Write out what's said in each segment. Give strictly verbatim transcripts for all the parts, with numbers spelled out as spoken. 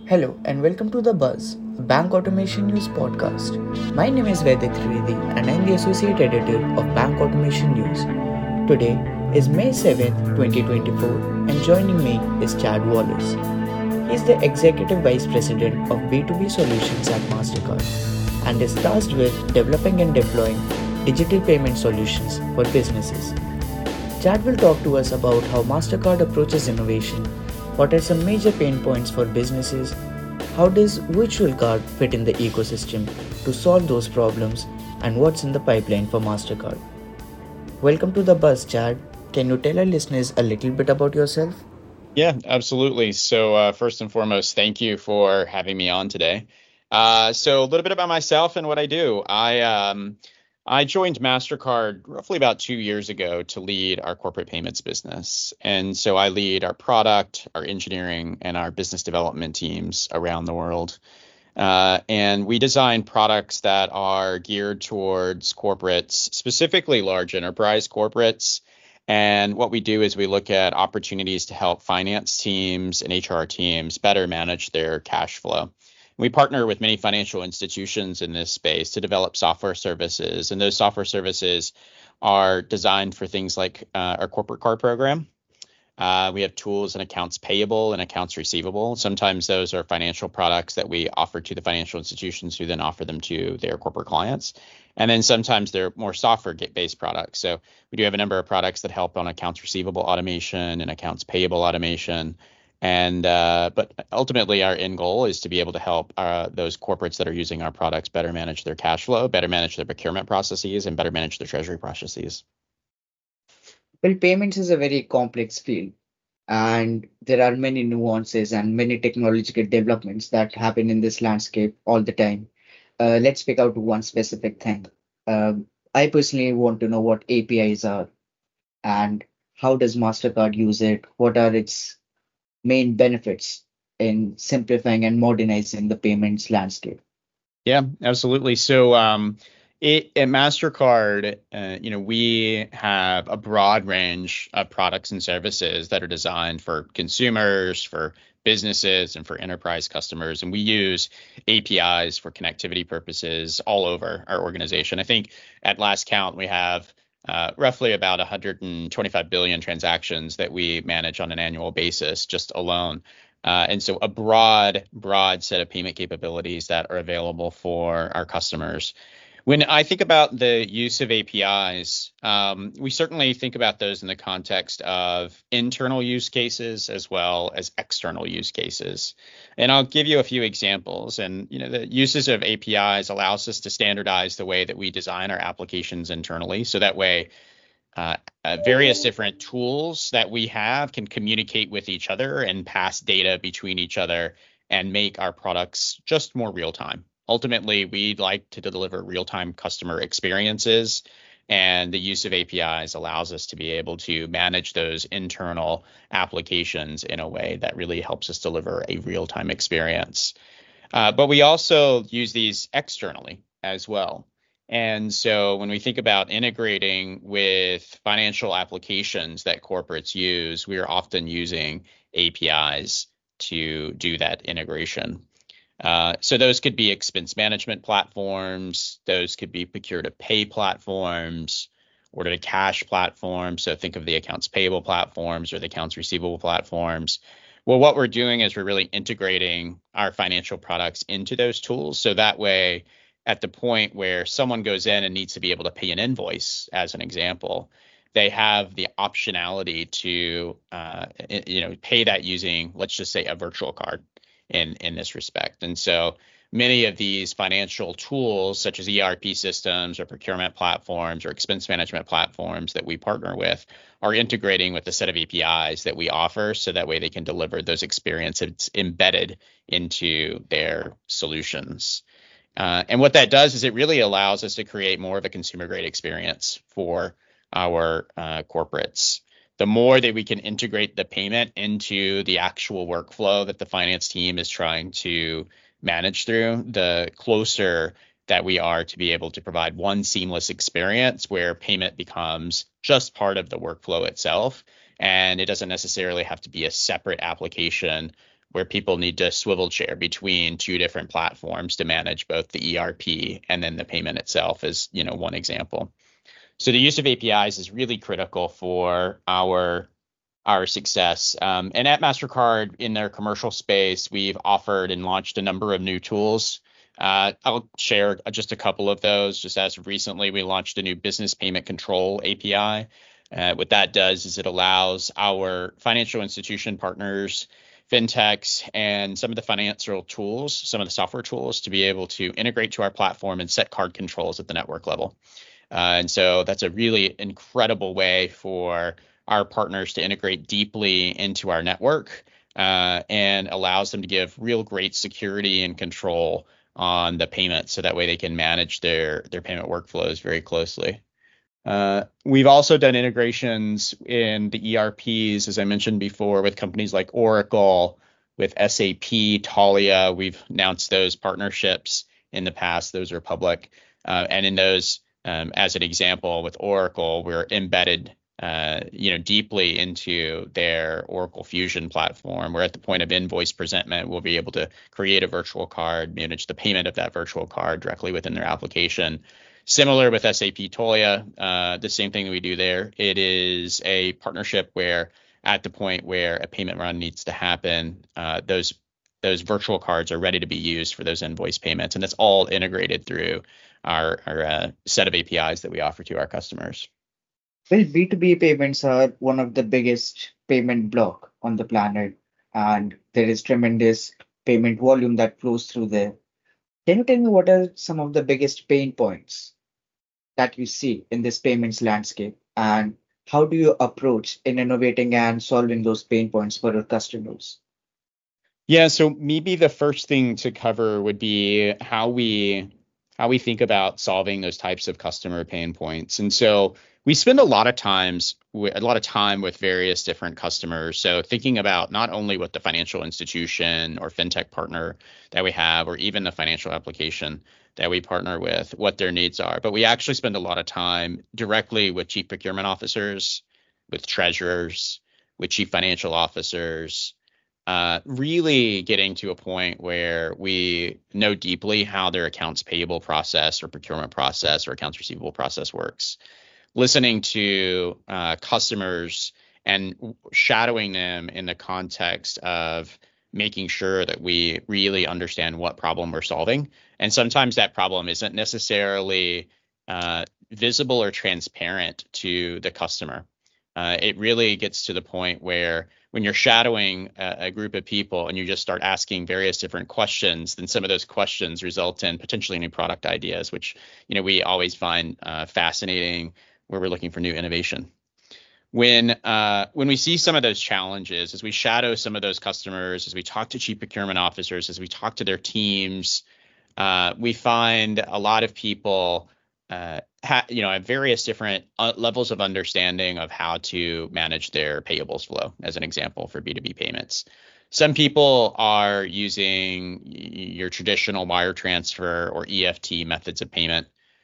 Hello and welcome to The Buzz, a bank automation news podcast. My name is Vaidik Trivedi and I'm the associate editor of Bank Automation News. Today is May seventh, twenty twenty-four, and joining me is Chad Wallace. He is the executive vice president of B two B solutions at MasterCard and is tasked with developing and deploying digital payment solutions for businesses. Chad will talk to us about how MasterCard approaches innovation, what are some major pain points for businesses, how does virtual card fit in the ecosystem to solve those problems, and what's in the pipeline for MasterCard. Welcome to The Buzz, Chad. Can you tell our listeners a little bit about yourself? Yeah, absolutely. So uh, first and foremost, thank you for having me on today. Uh, so a little bit about myself and what I do. I um, I joined MasterCard roughly about two years ago to lead our corporate payments business. And so I lead our product, our engineering, and our business development teams around the world. Uh, and we design products that are geared towards corporates, specifically large enterprise corporates. And what we do is we look at opportunities to help finance teams and H R teams better manage their cash flow. We partner with many financial institutions in this space to develop software services, and those software services are designed for things like uh, our corporate card program. Uh, we have tools and accounts payable and accounts receivable. Sometimes those are financial products that we offer to the financial institutions who then offer them to their corporate clients. And then sometimes they're more software-based products. So we do have a number of products that help on accounts receivable automation and accounts payable automation. And uh, but ultimately, our end goal is to be able to help uh, those corporates that are using our products better manage their cash flow, better manage their procurement processes, and better manage their treasury processes. Well, payments is a very complex field, and there are many nuances and many technological developments that happen in this landscape all the time. Uh, let's pick out one specific thing. Um, I personally want to know what A P Is are and how does MasterCard use it? What are its main benefits in simplifying and modernizing the payments landscape? Yeah, absolutely. So um, it, at MasterCard, uh, you know, we have a broad range of products and services that are designed for consumers, for businesses, and for enterprise customers. And we use A P Is for connectivity purposes all over our organization. I think at last count, we have uh, roughly about one hundred twenty-five billion transactions that we manage on an annual basis just alone. Uh, and so a broad, broad set of payment capabilities that are available for our customers. When I think about the use of A P Is, um, we certainly think about those in the context of internal use cases as well as external use cases. And I'll give you a few examples. And you know, the uses of A P Is allows us to standardize the way that we design our applications internally. So that way, uh, uh, various different tools that we have can communicate with each other and pass data between each other and make our products just more real time. Ultimately, we'd like to deliver real time customer experiences, and the use of A P Is allows us to be able to manage those internal applications in a way that really helps us deliver a real time experience. Uh, but we also use these externally as well. And so when we think about integrating with financial applications that corporates use, we are often using A P Is to do that integration. Uh, so those could be expense management platforms, those could be procure to pay platforms, order to cash platforms. So think of the accounts payable platforms or the accounts receivable platforms. Well, what we're doing is we're really integrating our financial products into those tools. So that way, at the point where someone goes in and needs to be able to pay an invoice, as an example, they have the optionality to, uh, you know, pay that using, let's just say, a virtual card in, in this respect. And so many of these financial tools, such as E R P systems or procurement platforms or expense management platforms that we partner with, are integrating with a set of A P Is that we offer so that way they can deliver those experiences embedded into their solutions. Uh, and what that does is it really allows us to create more of a consumer grade experience for our uh, corporates. The more that we can integrate the payment into the actual workflow that the finance team is trying to manage through, the closer that we are to be able to provide one seamless experience where payment becomes just part of the workflow itself. And it doesn't necessarily have to be a separate application where people need to swivel chair between two different platforms to manage both the E R P and then the payment itself, is, you know, one example. So the use of A P Is is really critical for our our success. Um, and at MasterCard, in their commercial space, we've offered and launched a number of new tools. Uh, I'll share just a couple of those. Just as recently, we launched a new business payment control A P I. Uh, what that does is it allows our financial institution partners, fintechs, and some of the financial tools, some of the software tools, to be able to integrate to our platform and set card controls at the network level. Uh, and so that's a really incredible way for our partners to integrate deeply into our network, uh, and allows them to give real great security and control on the payment, so that way they can manage their their payment workflows very closely. Uh, we've also done integrations in the E R Ps, as I mentioned before, with companies like Oracle, with S A P, Taulia. We've announced those partnerships in the past. Those are public. Uh, and in those, um, as an example, with Oracle, we're embedded uh, you know, deeply into their Oracle Fusion platform, where at the point of invoice presentment, we'll be able to create a virtual card, manage the payment of that virtual card directly within their application. Similar with S A P Taulia, uh, the same thing that we do there. It is a partnership where at the point where a payment run needs to happen, uh, those those virtual cards are ready to be used for those invoice payments. And that's all integrated through our, our uh, set of A P Is that we offer to our customers. Well, B two B payments are one of the biggest payment block on the planet, and there is tremendous payment volume that flows through there. Can you tell me what are some of the biggest pain points that you see in this payments landscape, and how do you approach in innovating and solving those pain points for your customers? Yeah, so maybe the first thing to cover would be how we how we think about solving those types of customer pain points. And so we spend a lot of times with a lot of time with various different customers. So thinking about not only what the financial institution or fintech partner that we have, or even the financial application that we partner with, what their needs are, but we actually spend a lot of time directly with chief procurement officers, with treasurers, with chief financial officers, uh, really getting to a point where we know deeply how their accounts payable process or procurement process or accounts receivable process works. Listening to uh, customers and shadowing them in the context of making sure that we really understand what problem we're solving. And sometimes that problem isn't necessarily uh, visible or transparent to the customer. Uh, it really gets to the point where when you're shadowing a, a group of people and you just start asking various different questions, then some of those questions result in potentially new product ideas, which, you know, we always find uh, fascinating, where we're looking for new innovation. When uh, when we see some of those challenges, as we shadow some of those customers, as we talk to chief procurement officers, as we talk to their teams, uh, we find a lot of people, uh, ha- you know, have various different uh, levels of understanding of how to manage their payables flow, as an example, for B two B payments. Some people are using your traditional wire transfer or E F T methods of payment,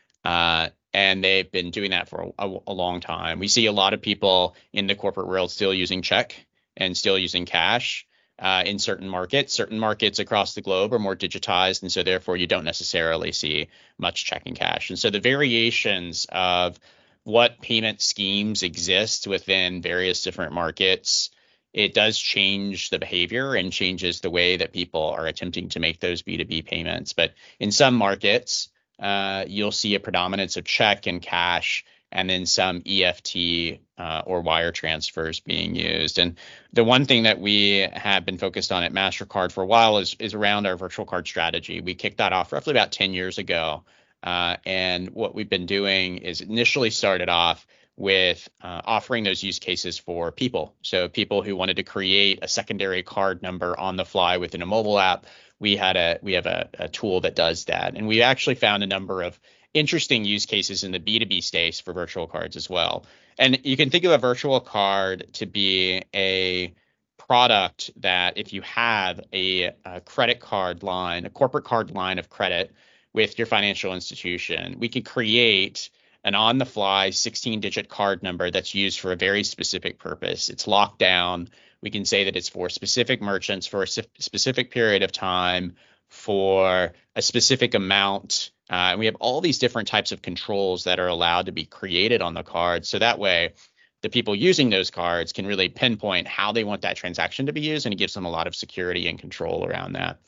uh, and they've been doing that for a, a long time. We see a lot of people in the corporate world still using check and still using cash. Uh, in certain markets, certain markets across the globe are more digitized, and so therefore you don't necessarily see much check and cash. And so the variations of what payment schemes exist within various different markets, it does change the behavior and changes the way that people are attempting to make those B two B payments. But in some markets, uh, you'll see a predominance of check and cash, and then some E F T uh, or wire transfers being used. And the one thing that we have been focused on at MasterCard for a while is, is around our virtual card strategy. We kicked that off roughly about ten years ago. Uh, and what we've been doing is initially started off with uh, offering those use cases for people. So people who wanted to create a secondary card number on the fly within a mobile app, we had a we have a, a tool that does that. And we actually found a number of interesting use cases in the B two B space for virtual cards as well. And you can think of a virtual card to be a product that if you have a, a credit card line, a corporate card line of credit with your financial institution, we can create an on-the-fly sixteen-digit card number that's used for a very specific purpose. It's locked down. We can say that it's for specific merchants for a specific period of time for a specific amount. Uh, and we have all these different types of controls that are allowed to be created on the card. So that way, the people using those cards can really pinpoint how they want that transaction to be used, and it gives them a lot of security and control around that.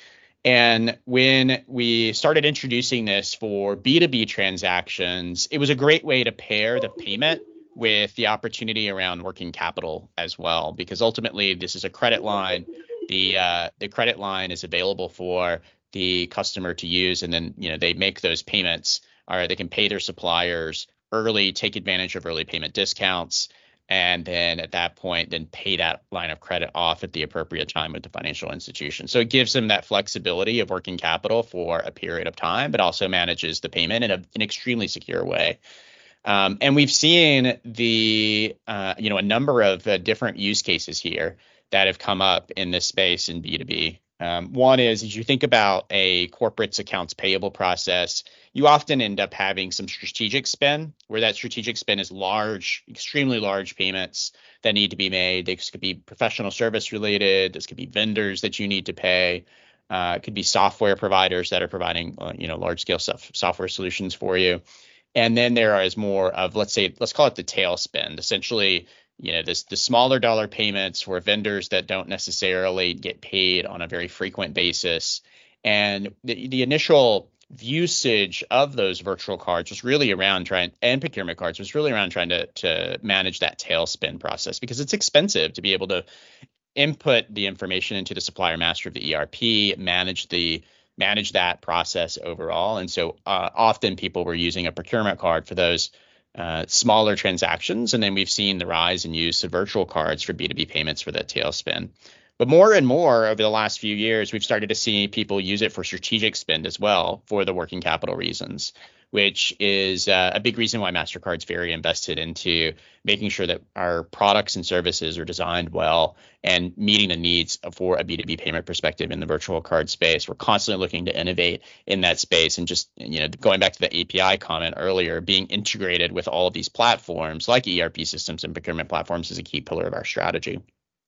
And when we started introducing this for B two B transactions, it was a great way to pair the payment with the opportunity around working capital as well, because ultimately this is a credit line. The uh, the credit line is available for the customer to use, and then you know they make those payments, or they can pay their suppliers early, take advantage of early payment discounts, and then at that point, then pay that line of credit off at the appropriate time with the financial institution. So it gives them that flexibility of working capital for a period of time, but also manages the payment in a, an extremely secure way. Um, and we've seen the, uh, you know, a number of uh, different use cases here that have come up in this space in B two B. Um, one is, as you think about a corporate's accounts payable process, you often end up having some strategic spend, where that strategic spend is large, extremely large payments that need to be made. This could be professional service related. This could be vendors that you need to pay. Uh, it could be software providers that are providing, uh, you know, large scale stuff, software solutions for you. And then there is more of, let's say, let's call it the tail spend. Essentially, you know, this the smaller dollar payments for vendors that don't necessarily get paid on a very frequent basis. And the, the initial usage of those virtual cards was really around trying, and procurement cards was really around trying to to manage that tail spend process, because it's expensive to be able to input the information into the supplier master of the E R P, manage the manage that process overall. And so uh, often people were using a procurement card for those uh, smaller transactions. And then we've seen the rise in use of virtual cards for B two B payments for that tail spend. But more and more over the last few years, we've started to see people use it for strategic spend as well, for the working capital reasons, which is uh, a big reason why MasterCard's very invested into making sure that our products and services are designed well and meeting the needs for a B two B payment perspective in the virtual card space. We're constantly looking to innovate in that space, and just, you know, going back to the A P I comment earlier, being integrated with all of these platforms like E R P systems and procurement platforms is a key pillar of our strategy.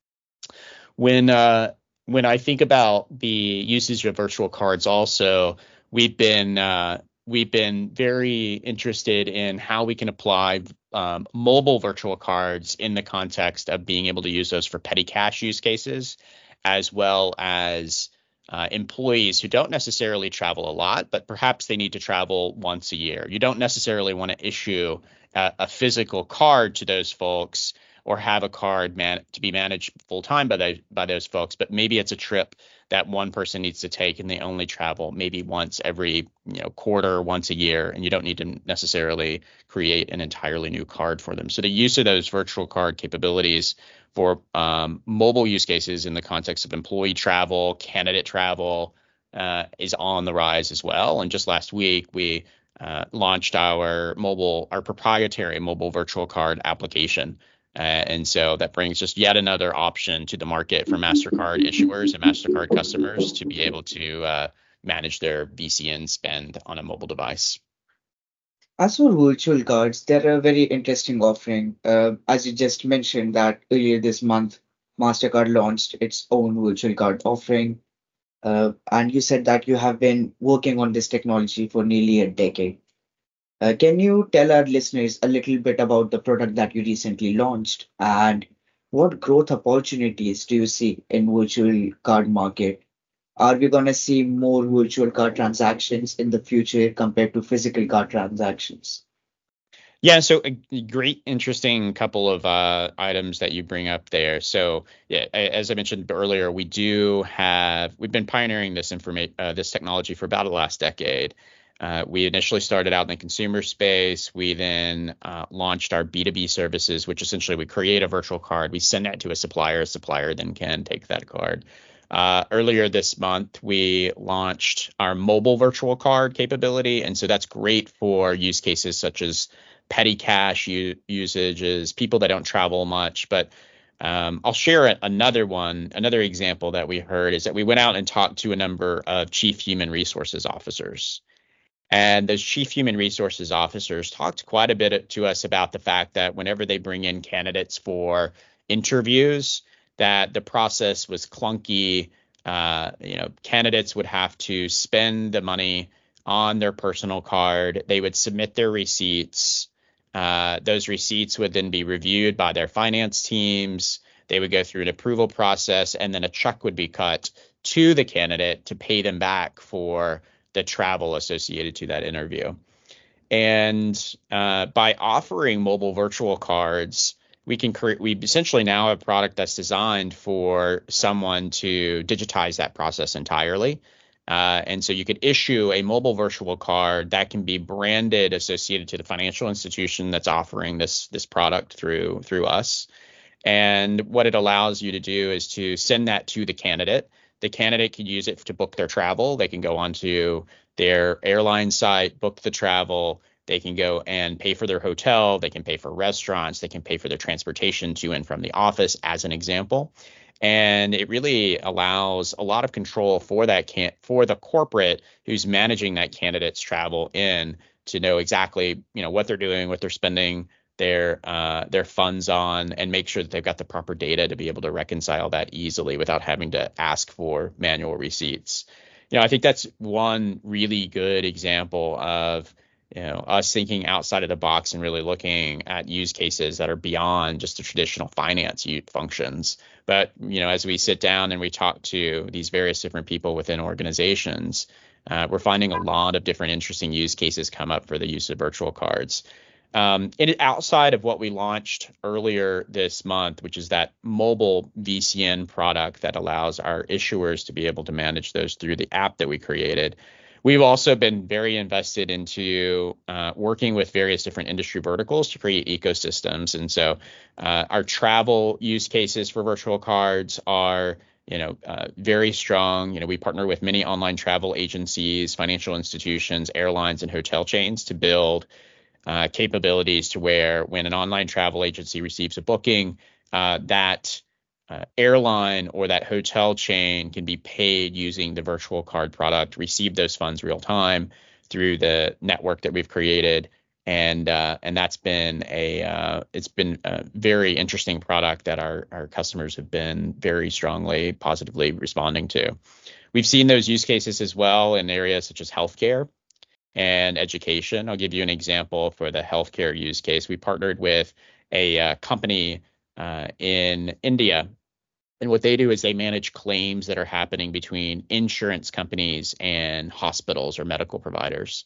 When uh, when I think about the usage of virtual cards, also we've been uh, we've been very interested in how we can apply um, mobile virtual cards in the context of being able to use those for petty cash use cases, as well as uh, employees who don't necessarily travel a lot, but perhaps they need to travel once a year. You don't necessarily want to issue a, a physical card to those folks, or have a card man- to be managed full time by those by those folks, but maybe it's a trip that one person needs to take, and they only travel maybe once every you know quarter, once a year, and you don't need to necessarily create an entirely new card for them. So the use of those virtual card capabilities for um, mobile use cases in the context of employee travel, candidate travel, uh, is on the rise as well. And just last week we uh, launched our mobile, our proprietary mobile virtual card application. Uh, and so that brings just yet another option to the market for MasterCard issuers and MasterCard customers to be able to uh, manage their V C N spend on a mobile device. As for virtual cards, they're a very interesting offering. Uh, as you just mentioned that earlier this month, MasterCard launched its own virtual card offering. Uh, and you said that you have been working on this technology for nearly a decade. Uh, can you tell our listeners a little bit about the product that you recently launched, and what growth opportunities do you see in virtual card market? Are we going to see more virtual card transactions in the future compared to physical card transactions? Yeah, so a great, interesting couple of uh, items that you bring up there. So, yeah, a- as I mentioned earlier, we do have we've been pioneering this information, uh, this technology for about the last decade. Uh, we initially started out in the consumer space. We then uh, launched our B two B services, which essentially we create a virtual card, we send that to a supplier, a supplier then can take that card. Uh, earlier this month, we launched our mobile virtual card capability. And so that's great for use cases such as petty cash u- usages, people that don't travel much. But um, I'll share a, another one. Another example that we heard is that we went out and talked to a number of chief human resources officers. And those chief human resources officers talked quite a bit to us about the fact that whenever they bring in candidates for interviews, that the process was clunky. Uh, you know, candidates would have to spend the money on their personal card. They would submit their receipts. Uh, those receipts would then be reviewed by their finance teams. They would go through an approval process, and then a check would be cut to the candidate to pay them back for the travel associated to that interview. And uh, by offering mobile virtual cards, we can create, we essentially now have a product that's designed for someone to digitize that process entirely. Uh, and so you could issue a mobile virtual card that can be branded associated to the financial institution that's offering this this product through through us. And what it allows you to do is to send that to the candidate. The candidate can use it to book their travel. They can go onto their airline site, book the travel. They can go and pay for their hotel. They can pay for restaurants. They can pay for their transportation to and from the office, as an example. And it really allows a lot of control for that can for the corporate who's managing that candidate's travel in to know exactly, you know, what they're doing, what they're spending their uh, their funds on, and make sure that they've got the proper data to be able to reconcile that easily without having to ask for manual receipts. You know, I think that's one really good example of, you know, us thinking outside of the box and really looking at use cases that are beyond just the traditional finance functions. But, you know, as we sit down and we talk to these various different people within organizations, uh, we're finding a lot of different interesting use cases come up for the use of virtual cards. Um, and outside of what we launched earlier this month, which is that mobile V C N product that allows our issuers to be able to manage those through the app that we created, we've also been very invested into uh, working with various different industry verticals to create ecosystems. And so uh, our travel use cases for virtual cards are, you know, uh, very strong. You know, we partner with many online travel agencies, financial institutions, airlines, and hotel chains to build uh, capabilities to where when an online travel agency receives a booking, uh, that Uh, airline or that hotel chain can be paid using the virtual card product, receive those funds real time through the network that we've created, and uh, and that's been a uh, it's been a very interesting product that our our customers have been very strongly positively responding to. We've seen those use cases as well in areas such as healthcare and education. I'll give you an example for the healthcare use case. We partnered with a uh, company uh, in India. And what they do is they manage claims that are happening between insurance companies and hospitals or medical providers.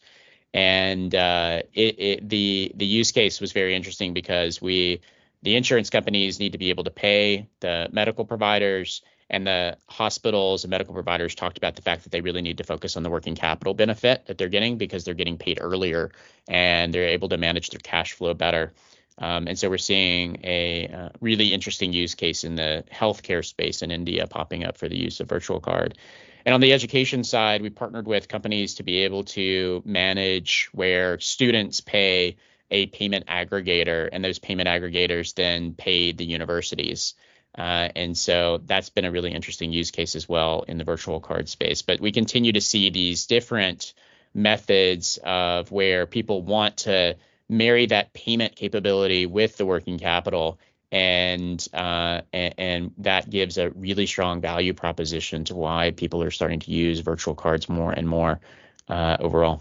And uh, it, it, the the use case was very interesting because we the insurance companies need to be able to pay the medical providers, and the hospitals and medical providers talked about the fact that they really need to focus on the working capital benefit that they're getting because they're getting paid earlier and they're able to manage their cash flow better. Um, and so we're seeing a uh, really interesting use case in the healthcare space in India popping up for the use of virtual card. And on the education side, we partnered with companies to be able to manage where students pay a payment aggregator, and those payment aggregators then pay the universities. Uh, and so that's been a really interesting use case as well in the virtual card space. But we continue to see these different methods of where people want to marry that payment capability with the working capital, and, uh, and and that gives a really strong value proposition to why people are starting to use virtual cards more and more uh, overall.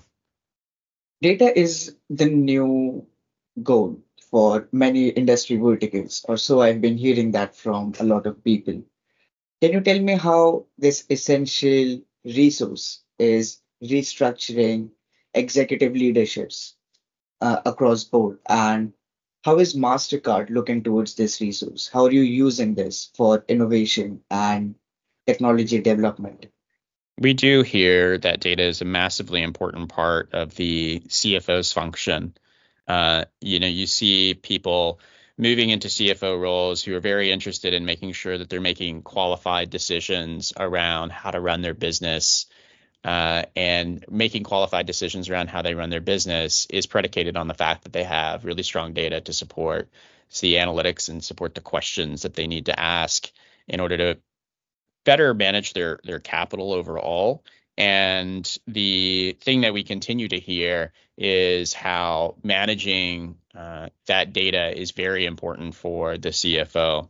Data is the new goal for many industry verticals, or so I've been hearing that from a lot of people. Can you tell me how this essential resource is restructuring executive leaderships uh, across board, and how is MasterCard looking towards this resource? How are you using this for innovation and technology development? We do hear that data is a massively important part of the C F O's function. Uh, you know, you see people moving into C F O roles who are very interested in making sure that they're making qualified decisions around how to run their business. Uh, and making qualified decisions around how they run their business is predicated on the fact that they have really strong data to support the analytics and support the questions that they need to ask in order to better manage their their capital overall. And the thing that we continue to hear is how managing uh, that data is very important for the C F O.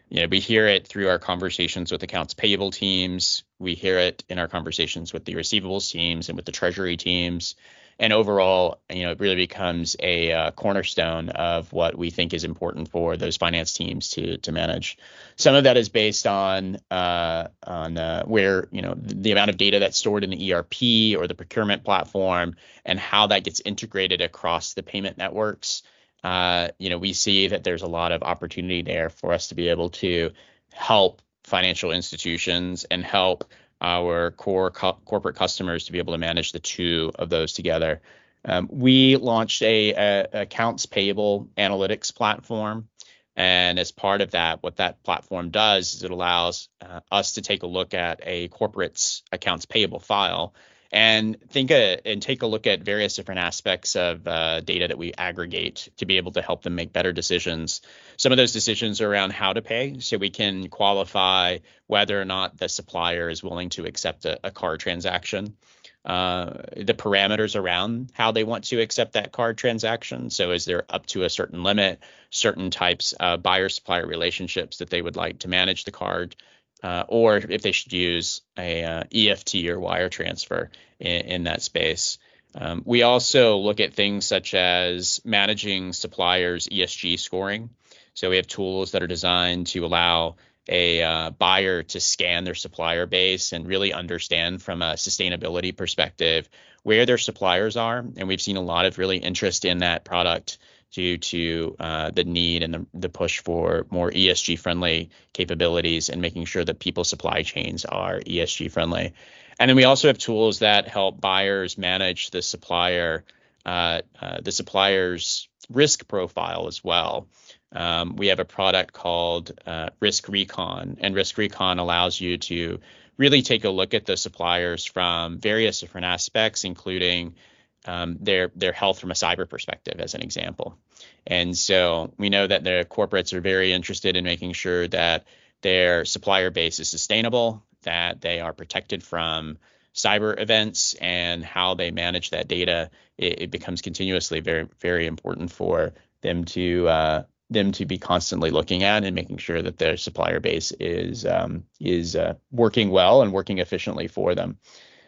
You know, we hear it through our conversations with accounts payable teams. We hear it in our conversations with the receivables teams and with the treasury teams. And overall, you know, it really becomes a uh, cornerstone of what we think is important for those finance teams to to manage. Some of that is based on uh, on uh, where, you know, the, the amount of data that's stored in the E R P or the procurement platform and how that gets integrated across the payment networks. Uh, you know, we see that there's a lot of opportunity there for us to be able to help financial institutions and help our core co- corporate customers to be able to manage the two of those together. Um, we launched a, a accounts payable analytics platform. And as part of that, what that platform does is it allows uh, us to take a look at a corporate's accounts payable file and think uh, and take a look at various different aspects of uh, data that we aggregate to be able to help them make better decisions. Some of those decisions are around how to pay, so we can qualify whether or not the supplier is willing to accept a, a card transaction. Uh, the parameters around how they want to accept that card transaction. So is there up to a certain limit, certain types of buyer-supplier relationships that they would like to manage the card, uh, or if they should use a uh, E F T or wire transfer in, in that space. Um, we also look at things such as managing suppliers' E S G scoring. So we have tools that are designed to allow a uh, buyer to scan their supplier base and really understand from a sustainability perspective where their suppliers are. And we've seen a lot of really interest in that product due to uh, the need and the, the push for more E S G friendly capabilities and making sure that people's supply chains are E S G friendly. And then we also have tools that help buyers manage the supplier, uh, uh, the supplier's risk profile as well. Um, we have a product called uh, Risk Recon, and Risk Recon allows you to really take a look at the suppliers from various different aspects, including um, their their health from a cyber perspective, as an example. And so we know that the corporates are very interested in making sure that their supplier base is sustainable, that they are protected from cyber events, and how they manage that data. It, it becomes continuously very, very important for them to uh, them to be constantly looking at and making sure that their supplier base is um, is uh, working well and working efficiently for them.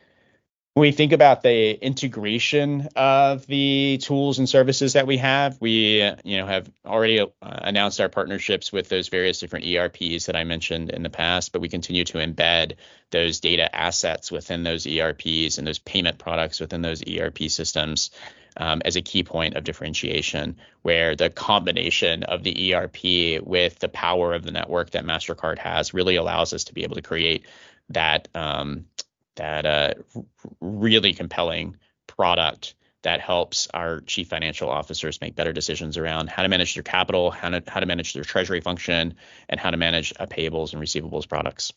When we think about the integration of the tools and services that we have, we uh, you know have already uh, announced our partnerships with those various different E R Ps that I mentioned in the past, but we continue to embed those data assets within those E R Ps and those payment products within those E R P systems um, as a key point of differentiation, where the combination of the E R P with the power of the network that MasterCard has really allows us to be able to create that um, that uh, really compelling product that helps our chief financial officers make better decisions around how to manage their capital, how to, how to manage their treasury function, and how to manage uh, payables and receivables products.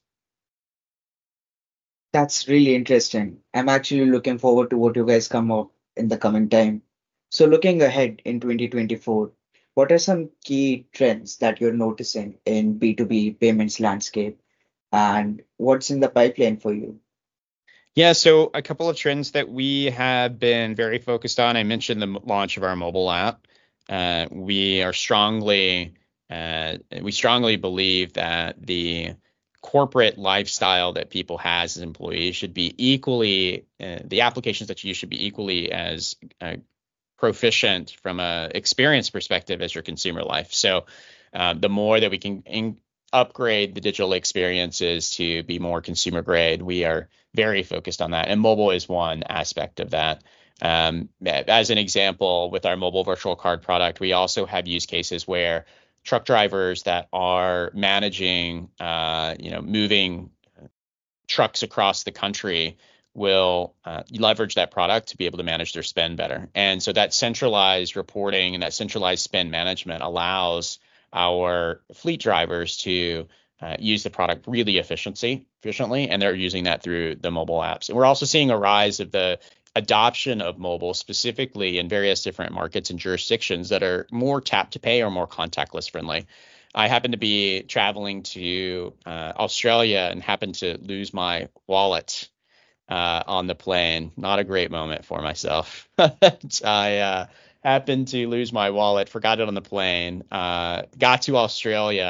That's really interesting. I'm actually looking forward to what you guys come up in the coming time. So, looking ahead in twenty twenty-four, what are some key trends that you're noticing in B two B payments landscape, and what's in the pipeline for you? Yeah, so a couple of trends that we have been very focused on. I mentioned the m- launch of our mobile app. Uh, we are strongly, uh, we strongly believe that the corporate lifestyle that people has as employees should be equally, uh, the applications that you use should be equally as uh, proficient from a experience perspective as your consumer life. So uh, the more that we can in- upgrade the digital experiences to be more consumer grade, we are very focused on that. And mobile is one aspect of that. Um, as an example, with our mobile virtual card product, we also have use cases where truck drivers that are managing, uh, you know, moving trucks across the country will uh, leverage that product to be able to manage their spend better. And so that centralized reporting and that centralized spend management allows our fleet drivers to uh, use the product really efficiency, efficiently, and they're using that through the mobile apps. And we're also seeing a rise of the adoption of mobile specifically in various different markets and jurisdictions that are more tap to pay or more contactless friendly. I happened to be traveling to uh, Australia and happened to lose my wallet uh, on the plane. Not a great moment for myself. I uh, happened to lose my wallet, forgot it on the plane, uh, got to Australia,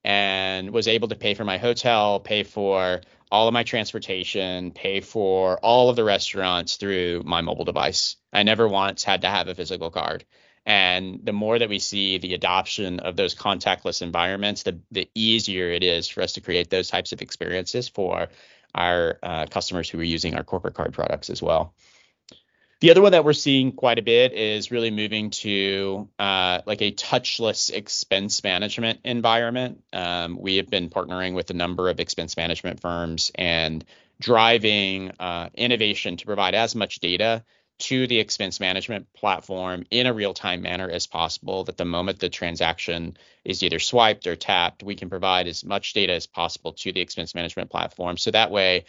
and was able to pay for my hotel, pay for all of my transportation, pay for all of the restaurants through my mobile device. I never once had to have a physical card. And the more that we see the adoption of those contactless environments, the, the easier it is for us to create those types of experiences for our uh, customers who are using our corporate card products as well. The other one that we're seeing quite a bit is really moving to uh, like a touchless expense management environment. Um, we have been partnering with a number of expense management firms and driving uh, innovation to provide as much data to the expense management platform in a real-time manner as possible, that the moment the transaction is either swiped or tapped, we can provide as much data as possible to the expense management platform. So that way,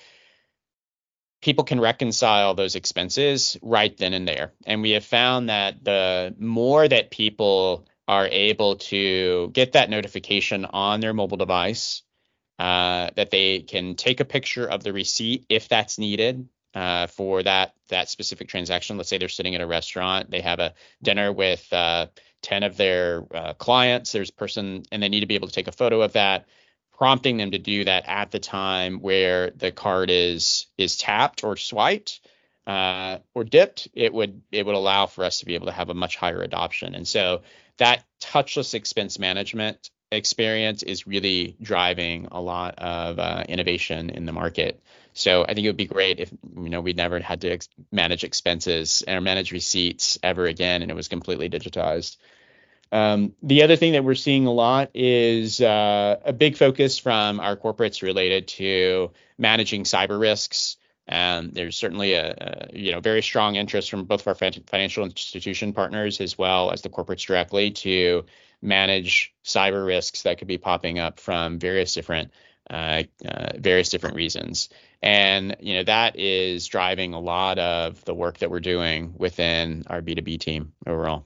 people can reconcile those expenses right then and there. And we have found that the more that people are able to get that notification on their mobile device, uh, that they can take a picture of the receipt if that's needed, Uh, for that that specific transaction. Let's say they're sitting at a restaurant, they have a dinner with uh, ten of their uh, clients. There's a person, and they need to be able to take a photo of that, prompting them to do that at the time where the card is is tapped or swiped uh, or dipped. It would it would allow for us to be able to have a much higher adoption. And so that touchless expense management experience is really driving a lot of uh, innovation in the market. So I think it would be great if, you know, we never had to ex- manage expenses or manage receipts ever again, and it was completely digitized. Um, the other thing that we're seeing a lot is uh, a big focus from our corporates related to managing cyber risks. Um, there's certainly a, a you know very strong interest from both of our fin- financial institution partners as well as the corporates directly to manage cyber risks that could be popping up from various different uh, uh, various different reasons. And you know that is driving a lot of the work that we're doing within our B two B team overall.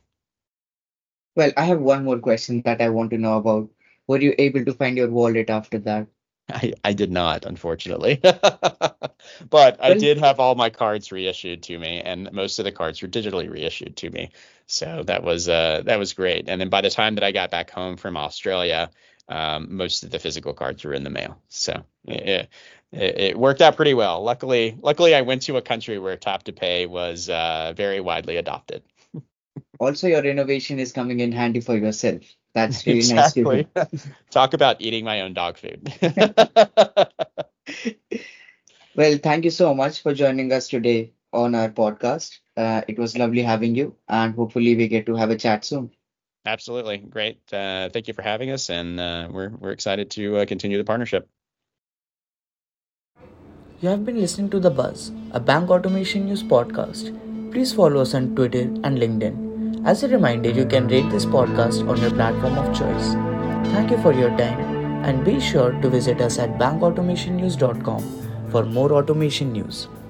Well, I have one more question that I want to know about. Were you able to find your wallet after that? I, I did not, unfortunately, but I Well, did have all my cards reissued to me, and most of the cards were digitally reissued to me. So that was uh, that was great. And then by the time that I got back home from Australia, um, most of the physical cards were in the mail. So it, it, it worked out pretty well. Luckily, luckily I went to a country where tap to pay was uh, very widely adopted. also, your innovation is coming in handy for yourself. That's really nice to hear. Exactly. Talk about eating my own dog food. Well, thank you so much for joining us today on our podcast. Uh, it was lovely having you, and hopefully, we get to have a chat soon. Absolutely. Great. Uh, thank you for having us. And uh, we're, we're excited to uh, continue the partnership. You have been listening to The Buzz, a bank automation news podcast. Please follow us on Twitter and LinkedIn. As a reminder, you can rate this podcast on your platform of choice. Thank you for your time, and be sure to visit us at bank automation news dot com for more automation news.